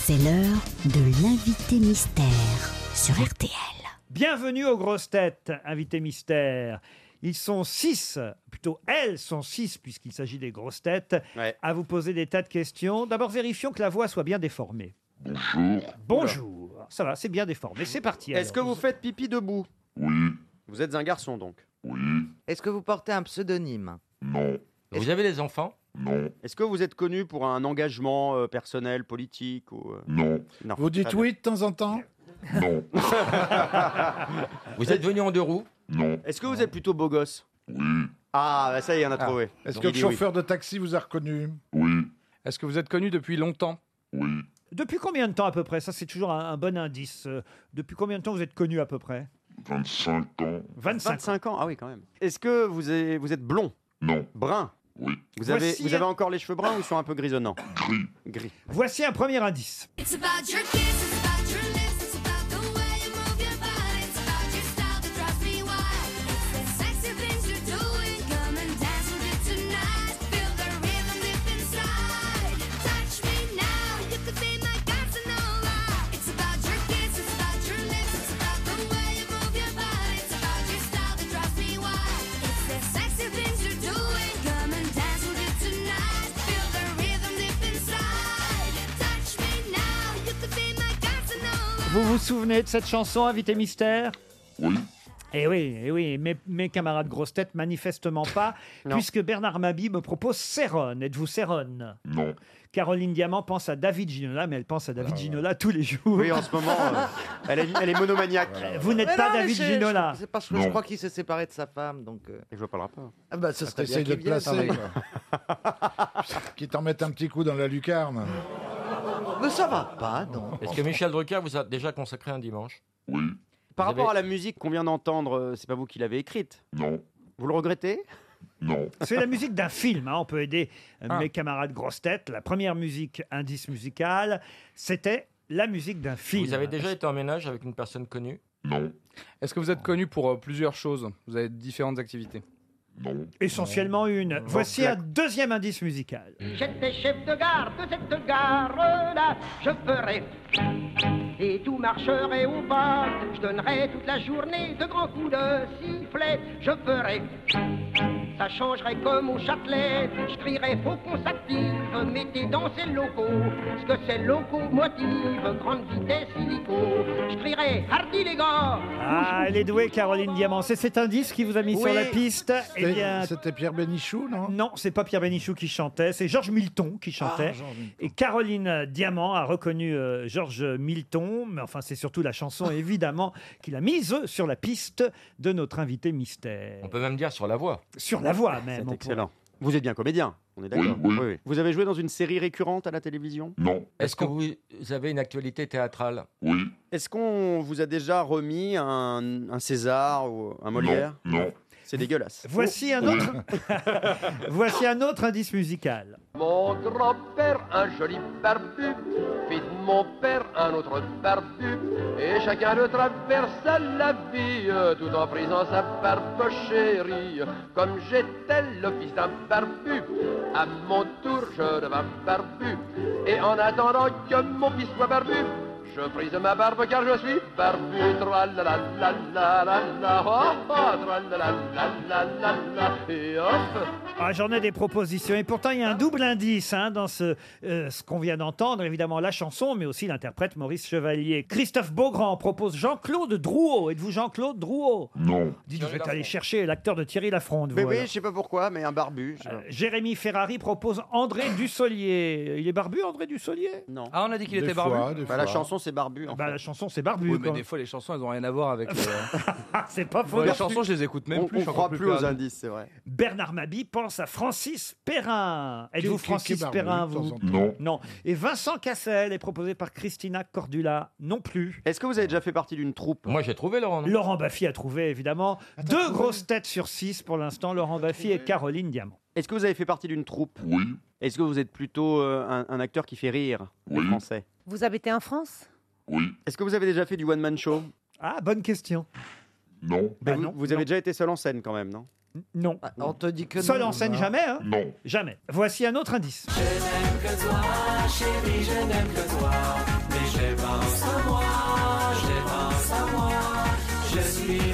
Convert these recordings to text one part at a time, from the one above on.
C'est l'heure de l'invité mystère sur RTL. Bienvenue aux grosses têtes, invité mystère. Ils sont 6, plutôt elles sont 6, puisqu'il s'agit des grosses têtes, à vous poser des tas de questions. D'abord, vérifions que la voix soit bien déformée. Bonjour. Bonjour. Ça va, c'est bien déformé. C'est parti. Est-ce que vous faites pipi debout? Oui. Vous êtes un garçon donc? Oui. Est-ce que vous portez un pseudonyme? Non. Vous avez des enfants? Non. Est-ce que vous êtes connu pour un engagement personnel, politique ou Non. Non. Vous dites Très oui de temps en temps? Non. Vous êtes venu en 2 roues? Non. bien. Est-ce que vous êtes plutôt beau gosse? Oui. Ah, bah ça y est, on a trouvé. Est-ce Donc, que il le dit oui. chauffeur de taxi vous a reconnu? Oui. Est-ce que vous êtes connu depuis longtemps? Oui. Depuis combien de temps à peu près? Ça, c'est toujours un bon indice. Depuis combien de temps vous êtes connu à peu près? 25 ans. 25 ans. 25 ans? Ah oui, quand même. Est-ce que vous êtes blond? Non. Brun? Oui. Vous avez Voici un- encore les cheveux bruns ou ils sont un peu grisonnants? Gris. Gris. Voici un premier indice. It's about your kiss, it's about your lips, it's about the way you move your body, it's about your style that drives me wild. It's the sexy things you're doing, come and dance with it tonight. Feel the rhythm deep inside. Touch me now, you could be my Casanova. It's about your kiss, it's about your lips, it's about the way you move your body, it's about your style that drives me wild. It's the sexy things you're doing, come and dance with it tonight. Feel the rhythm deep inside. Touch me now, you could be my Casanova. Vous vous souvenez de cette chanson, invité mystère? Oui. Eh oui, mes camarades grosses têtes, manifestement pas, Non. puisque Bernard Mabie me propose Céronne. Êtes-vous Céronne? Non. Caroline Diamant pense à David Ginola, mais elle pense à David Ginola tous les jours. Oui, en ce moment, elle est monomaniaque. Vous n'êtes Mais pas non, mais David c'est- Ginola. C'est parce que Non. je crois qu'il s'est séparé de sa femme, donc... Je vois pas le rapport. Ah bah ce serait bien T'essayes de qu'il te vienne. placer. Qui t'en mettent un petit coup dans la lucarne. Mais ça va pas, non. Est-ce que Michel Drucker vous a déjà consacré un dimanche? Oui. Par Vous rapport avez- à la musique qu'on vient d'entendre, c'est pas vous qui l'avez écrite. Non. Vous le regrettez? Non. C'est la musique d'un film, hein. On peut aider mes camarades grosses têtes. La première musique, indice musical, c'était la musique d'un film. Vous avez déjà été en ménage avec une personne connue? Non. Est-ce que vous êtes connu pour plusieurs choses? Vous avez différentes activités? Non. Essentiellement une. Voici un deuxième indice musical. J'étais chef de gare de cette gare-là, je ferai et tout marcherait au pas. Je donnerais toute la journée de grands coups de sifflet. Je ferai, ça changerait comme au Châtelet. Je crierais faut qu'on s'active, mettez dans ces locaux ce que ces locomotives, grande vitesse illico. Je crierais hardi les gars. Ah, elle est douée, Caroline Diamant. C'est cet indice qui vous a mis Oui. sur la piste. Eh bien, C'était Pierre Bénichou, non? non, c'est pas Pierre Bénichou qui chantait, c'est Georges Milton qui chantait. Georges Milton. Et Caroline Diamant a reconnu Georges Milton, mais enfin c'est surtout la chanson évidemment qu'il a mise sur la piste de notre invité mystère. On peut même dire sur la voix. Sur la voix même. C'est on excellent. Vous êtes bien comédien, on est d'accord? Oui. Vous avez joué dans une série récurrente à la télévision? Non. Est-ce que vous avez une actualité théâtrale? Oui. Est-ce qu'on vous a déjà remis un César ou un Molière? Non. C'est dégueulasse. Voici un autre. Voici un autre indice musical. Mon grand-père, un joli barbu, fit de mon père un autre barbu, et chacun de traversa la vie, tout en frisant sa barbe chérie. Comme j'étais le fils d'un barbu, à mon tour je devins barbu, et en attendant que mon fils soit barbu, je frise ma barbe car je suis barbu. Tra-la-la-la-la-la-la, oh, oh, tra-la-la-la-la-la-la, et hop. Ah, j'en ai des propositions. Et pourtant, il y a un double indice hein, dans ce qu'on vient d'entendre. Évidemment, la chanson, mais aussi l'interprète Maurice Chevalier. Christophe Beaugrand propose Jean-Claude Drouot. Êtes-vous Jean-Claude Drouot? Non. Dites, vous êtes allé chercher l'acteur de Thierry Lafronde. Mais vous, oui, alors. je sais pas pourquoi, mais un barbu. je sais pas. Jérémy Ferrari propose André Dussolier. Il est barbu, André Dussolier? Non. Ah, on a dit qu'il Des était barbu? fois, des Bah, la fois. chanson, c'est barbu. En Bah, fait. la chanson, c'est barbu. Oui, mais quoi. des fois, les chansons, elles ont rien à voir avec... Ah, c'est pas faux. les chansons, je les écoute même On plus. je suis croit encore plus aux perdu. indices, c'est vrai. Bernard Mabie pense à Francis Perrin. Êtes-vous Qui est Francis barbu, Perrin, de temps vous? en temps. Non. Non. Et Vincent Cassel est proposé par Christina Cordula. Non plus. Est-ce que vous avez déjà fait partie d'une troupe? Moi, j'ai trouvé Laurent. non? Laurent Baffy a trouvé, évidemment. 2 grosses têtes sur 6 pour l'instant. Laurent Baffy et Caroline Diamant. Est-ce que vous avez fait partie d'une troupe? Oui. Est-ce que vous êtes plutôt un acteur qui fait rire les Oui. Français? Vous habitez en France? Oui. Est-ce que vous avez déjà fait du one-man show? Ah, bonne question. Non. Ben vous non, vous avez non. déjà été seul en scène quand même, non? Non. Ah, on te dit que Seul non. en scène, jamais, hein? Non. Jamais. Voici un autre indice. Je n'aime que toi, chérie, je n'aime que toi.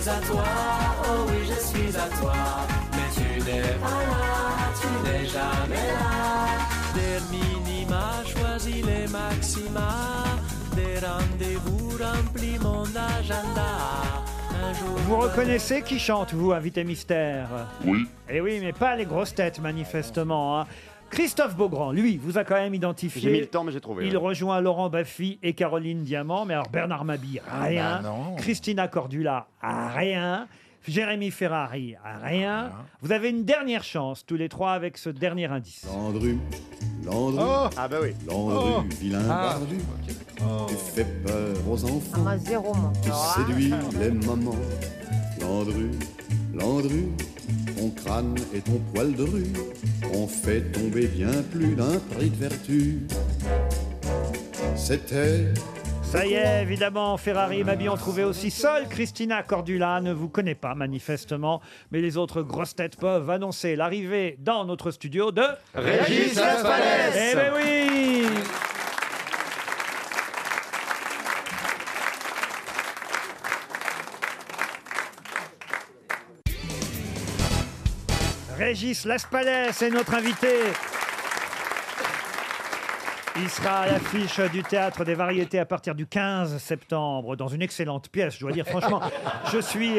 suis à toi, oh oui, je suis à toi. Mais tu n'es pas là, tu n'es jamais là. Des minima choisis les maxima, des rendez-vous remplis mon agenda. Un jour Vous reconnaissez qui chante, vous, invité mystère? Oui. Eh oui, mais pas les grosses têtes, manifestement. Hein. Christophe Beaugrand, lui, vous a quand même identifié. J'ai mis le temps, mais j'ai trouvé. Il rejoint Laurent Baffy et Caroline Diamant. Mais alors, Bernard Mabille, rien. bah non. Christina Cordula, rien. Jérémy Ferrari, rien. Vous avez une dernière chance, tous les trois, avec ce dernier indice. Landru, Landru, Ah bah oui. Landru, vilain bardu. Tu fais peur aux enfants. Ah, zéro, moi. Tu séduis les mamans. Landru, Landru, ton crâne et ton poil de rue ont fait tomber bien plus d'un prix de vertu. C'était... Ça y est, évidemment, Ferrari et Mabille ont trouvé aussi. Seule Christina Cordula ne vous connaît pas, manifestement. Mais les autres grosses têtes peuvent annoncer l'arrivée dans notre studio de... Régis Laspalès. Eh ben oui. Régis Laspalès est notre invité. Il sera à l'affiche du Théâtre des Variétés à partir du 15 septembre dans une excellente pièce. Je dois dire, franchement, je suis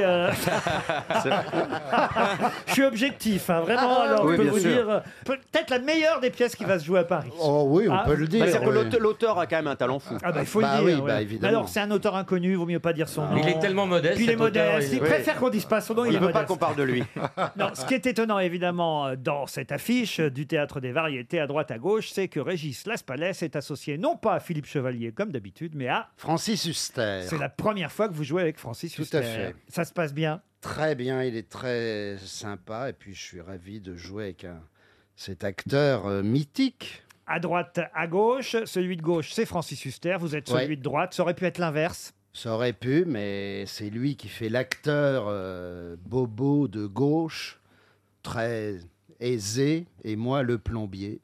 objectif, hein, vraiment. Alors, Oui, je peux bien vous sûr. dire, peut-être la meilleure des pièces qui va se jouer à Paris. Oh oui, on Ah, peut le dire. C'est-à-dire que oui. l'auteur a quand même un talent fou. Ah bah, il faut Bah le dire. oui, bah, ouais. évidemment. Alors, c'est un auteur inconnu, vaut mieux pas dire son nom. Il est tellement modeste. Puis il est cet auteur, modeste, il Oui. préfère qu'on dise pas son nom, Il il est ne veut pas modeste. qu'on parle de lui. Non, ce qui est étonnant, évidemment, dans cette affiche du Théâtre des Variétés à droite à gauche, c'est que Régis Laspalès est associé non pas à Philippe Chevalier, comme d'habitude, mais à... Francis Huster. C'est la première fois que vous jouez avec Francis Tout Huster. à fait. Ça se passe bien? Très bien, il est très sympa. Et puis, je suis ravi de jouer avec cet acteur mythique. À droite, à gauche. Celui de gauche, c'est Francis Huster. Vous êtes celui Ouais. de droite. Ça aurait pu être l'inverse. Ça aurait pu, mais c'est lui qui fait l'acteur bobo de gauche, très aisé, et moi le plombier.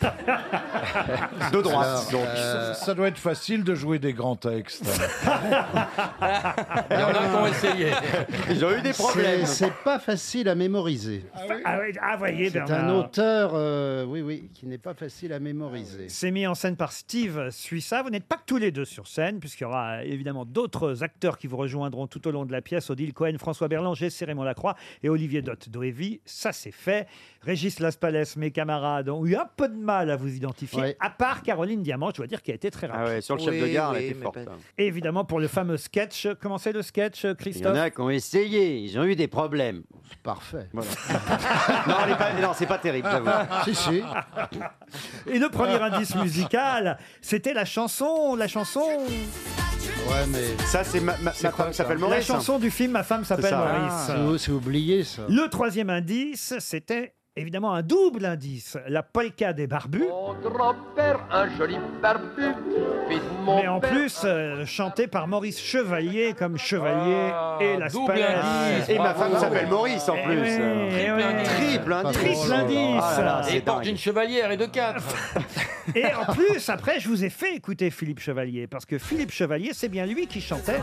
De droite. Alors, donc. Ça doit être facile de jouer des grands textes. Il y en a qui ont essayé. Ils ont eu des problèmes. C'est pas facile à mémoriser. Voyez, C'est un Bernard. auteur, oui, qui n'est pas facile à mémoriser. C'est mis en scène par Steve Suissa. Vous n'êtes pas que tous les deux sur scène, puisqu'il y aura évidemment d'autres acteurs qui vous rejoindront tout au long de la pièce. Odile Cohen, François Berlanger, Raymond Lacroix et Olivier Dott d'Oévi. Ça, c'est fait. Régis Laspalès, mes camarades, ont eu un peu de mal à vous identifier, Ouais. à part Caroline Diamant, je dois dire, qui a été très rapide. Ah ouais, sur le chef de Oui, gare, elle oui, était mais forte. pas- Et évidemment, pour le fameux sketch. Comment c'est le sketch, Il y en Christophe? a qui ont essayé, ils ont eu des problèmes. C'est parfait. Voilà. non, c'est pas terrible, j'avoue. Si, si. Et le premier indice musical, c'était la chanson. Ouais, mais Ça, c'est ma femme s'appelle La Maurice. chanson du film Ma femme s'appelle ça. Maurice. c'est oublié, ça. Le troisième indice, c'était évidemment un double indice, la polka des barbus, Mon grand-père, un joli barbu, fils de mon mais en père, plus chanté par Maurice Chevalier comme Chevalier et la double Spalès. indice. Et ma Bravo. femme s'appelle Maurice en Eh plus. oui, Triple indice. Triple indice. Ah là là, Et c'est il porte dingue. une chevalière et de 4. Et en plus, après, je vous ai fait écouter Philippe Chevalier, parce que Philippe Chevalier, c'est bien lui qui chantait.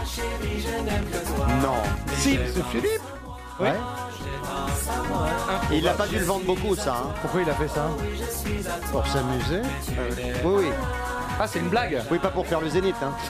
Non. Si, C'est Philippe oui. Il n'a pas dû le vendre beaucoup, ça. Hein. Pourquoi il a fait ça? Pour s'amuser. Oui, oui. Ah, c'est une blague. Oui, pas pour faire le zénith. Hein.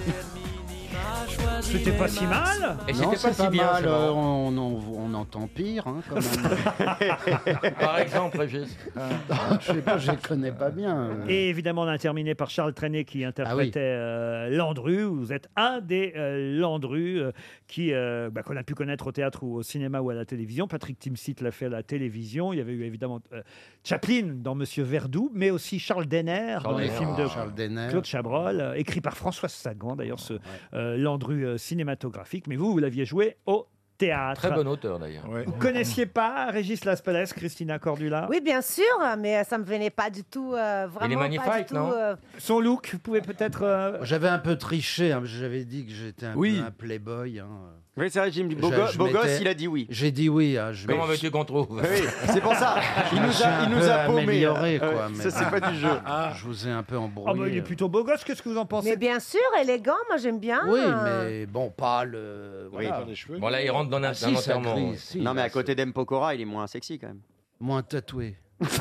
C'était pas si mal. Et Non, c'était pas c'est si bien. mal. c'est marrant. On entend pire, hein, quand même. Par exemple, Régis. Je sais pas, je les connais pas bien. Et évidemment, on a terminé par Charles Trenet qui interprétait Landru. Vous êtes un des Landru qu'on a pu connaître au théâtre ou au cinéma ou à la télévision. Patrick Timsit l'a fait à la télévision. Il y avait eu évidemment Chaplin dans Monsieur Verdoux, mais aussi Charles Denner dans les films de Charles Denner. Claude Chabrol, écrit par Françoise Sagan, d'ailleurs, ce Landru cinématographique. Mais vous l'aviez joué au théâtre. Très bon auteur d'ailleurs. Vous connaissiez pas Régis Laspalès, Christina Cordula? Oui, bien sûr, mais ça me venait pas du tout. Vraiment Il est pas magnifique, du tout, non Son look, vous pouvez peut-être... J'avais un peu triché, hein, j'avais dit que j'étais un Oui. peu un playboy. Hein. Oui, c'est vrai, Jim. Beau Je gosse, m'étais- il a dit oui. J'ai dit oui. Comment veux-tu qu'on trouve? Oui, c'est pour ça. Il Je me suis un nous peu a paumé. amélioré, quoi. mais Ça, c'est pas du jeu. Je vous ai un peu Ah bah, il est embrouillé. plutôt beau gosse, qu'est-ce que vous en pensez? Mais bien sûr, élégant, moi j'aime bien. Oui, mais bon, pas le. Voilà. Bon, là, il rentre dans un Ah, si, ça enterrement. grille, si, Non, mais là, à côté d'M. Pokora, il est moins sexy quand même. Moins tatoué.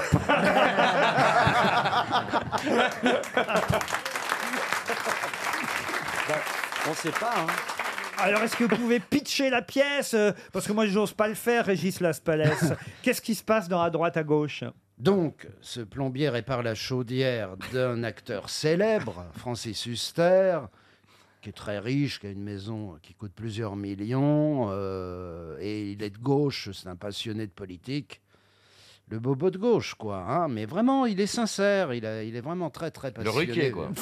On sait pas, hein. Alors, est-ce que vous pouvez pitcher la pièce parce que moi, j'ose pas le faire, Régis Laspalès. Qu'est-ce qui se passe dans à droite, à gauche? Donc, ce plombier répare la chaudière d'un acteur célèbre, Francis Huster, qui est très riche, qui a une maison qui coûte plusieurs millions, et il est de gauche, c'est un passionné de politique. Le bobo de gauche, quoi. Hein, mais vraiment, il est sincère, il est vraiment très, très Le passionné. Ruquier, quoi.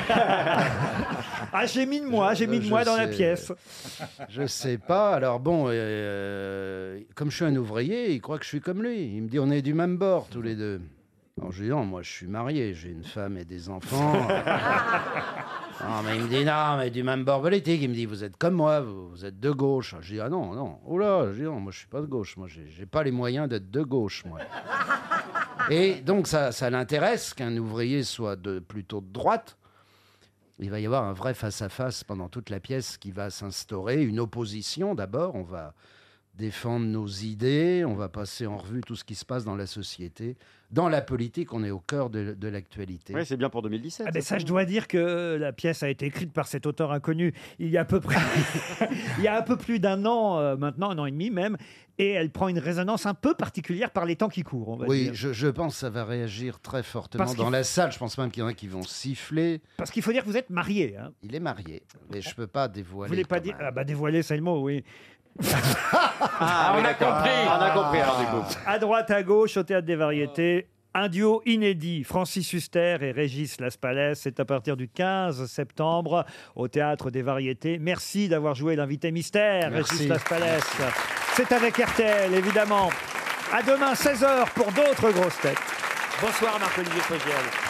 Ah, j'ai mis de moi, dans la sais. pièce. Je sais pas. Alors bon, comme je suis un ouvrier, il croit que je suis comme lui. Il me dit, on est du même bord tous les deux. Alors je dis, non, moi je suis marié, j'ai une femme et des enfants. Non, mais il me dit, non, mais du même bord politique. Il me dit, vous êtes comme moi, vous êtes de gauche. Je dis, ah non, non. Oh là, je dis, non, moi je suis pas de gauche. Moi, j'ai pas les moyens d'être de gauche, moi. Et donc ça l'intéresse qu'un ouvrier soit plutôt de droite. Il va y avoir un vrai face-à-face pendant toute la pièce qui va s'instaurer. Une opposition d'abord, on va défendre nos idées, on va passer en revue tout ce qui se passe dans la société. Dans la politique, on est au cœur de l'actualité. Oui, c'est bien pour 2017. Ah ben ça, je dois dire que la pièce a été écrite par cet auteur inconnu il y a à peu près, il y a un peu plus d'un an maintenant, un an et demi même, et elle prend une résonance un peu particulière par les temps qui courent, on va Oui, dire. je pense que ça va réagir très fortement Parce dans qu'il- la salle. Je pense même qu'il y en a qui vont siffler. Parce qu'il faut dire que vous êtes marié. Hein. Il est marié, mais je peux pas Vous dévoiler. voulez pas quand dire même. ah bah dévoiler, c'est le mot, oui. Ah, oui, d'accord. On a compris, alors, du coup. À droite, à gauche, au Théâtre des Variétés, un duo inédit, Francis Huster et Régis Laspalès. C'est à partir du 15 septembre au Théâtre des Variétés. Merci d'avoir joué l'invité mystère, Merci. Régis Laspalès. C'est avec RTL, évidemment. À demain, 16h, pour d'autres grosses têtes. Bonsoir Marc-Olivier Fogiel.